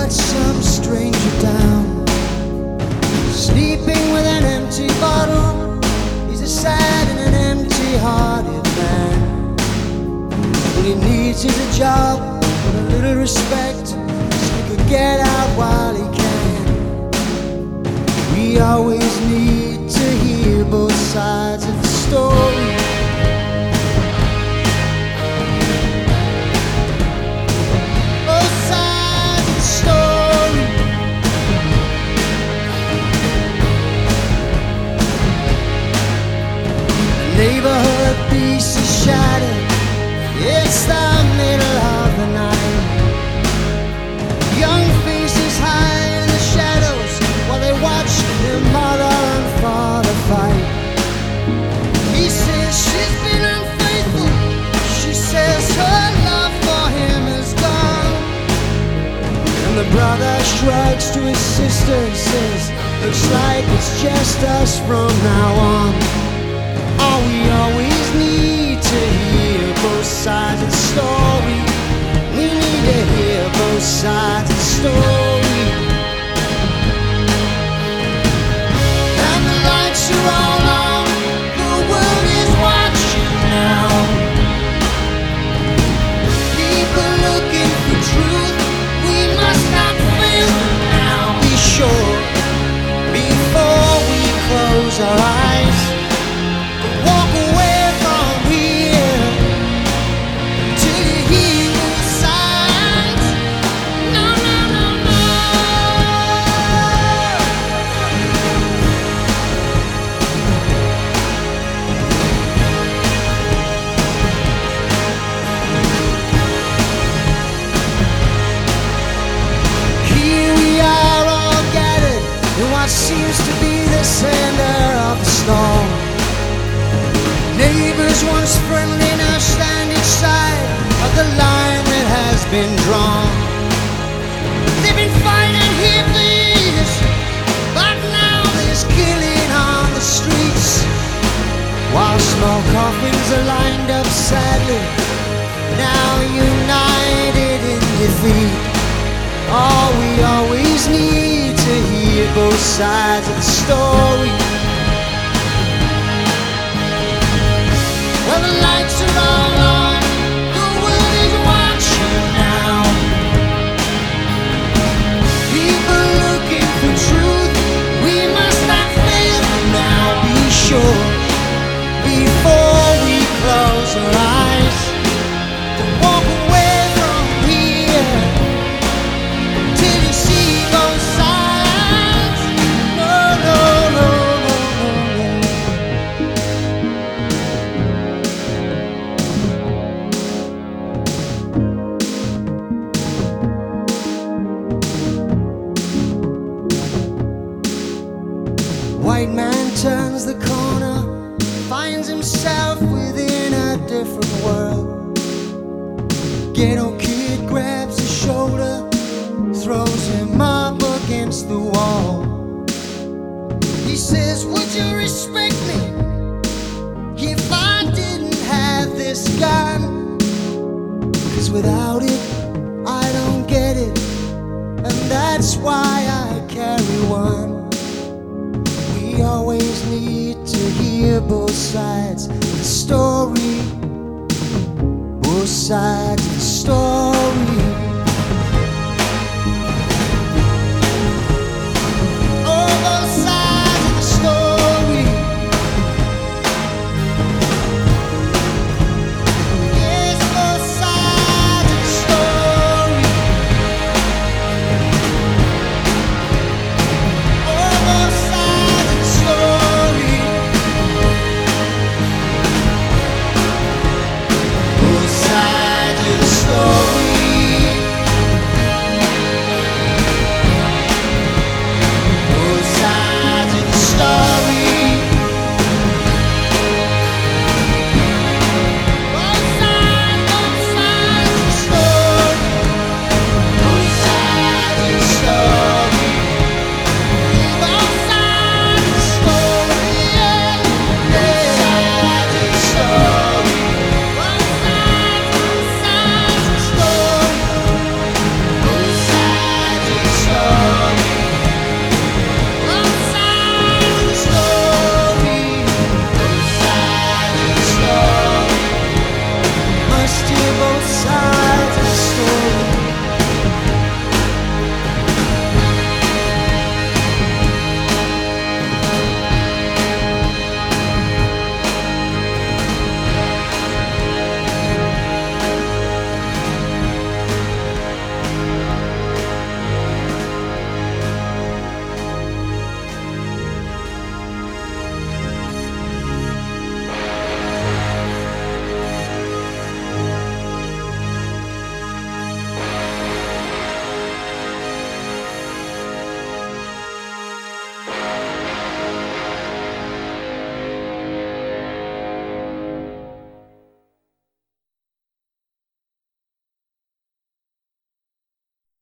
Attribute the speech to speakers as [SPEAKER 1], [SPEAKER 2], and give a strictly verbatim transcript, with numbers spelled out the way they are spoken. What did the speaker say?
[SPEAKER 1] met some stranger down, sleeping with an empty bottle. He's a sad and an empty-hearted man. All he needs is a job and a little respect, so he could get out while he can. We always need to hear both sides of the story. Neighborhood peace is shattered. It's the middle of the night. Young faces hide in the shadows while they watch their mother and father fight. He says she's been unfaithful. She says her love for him is gone. And the brother shrugs to his sister and says, looks like it's just us from now on. Oh, we always need to hear both sides of the story. We need to hear both sides of the story. And the lights are all on. The world is watching now. People looking for truth. We must not fail them now. Be sure before we close our eyes. Walk away from here till you hear the signs. No, no, no, no. Here we are all gathered in what seems to be the center of the storm. Neighbors once friendly now stand inside of the line that has been drawn. They've been fighting here for years, but now there's killing on the streets. While small coffins are lined up sadly, now united in defeat. Oh, we always need to hear both sides of the story. Well, the lights are all on. The world is watching now. People looking for truth. We must not fail them now. Be sure before we close our eyes to walk away from here till you see both sides. No, no, no, no, no, no. White man turns the corner, finds himself within a different world. Ghetto kid grabs his shoulder, throws him up against the wall. He says, would you respect me if I didn't have this gun? 'Cause without it, I don't get it, and that's why I carry one. We always need to hear both sides of the story. Both sides of the story.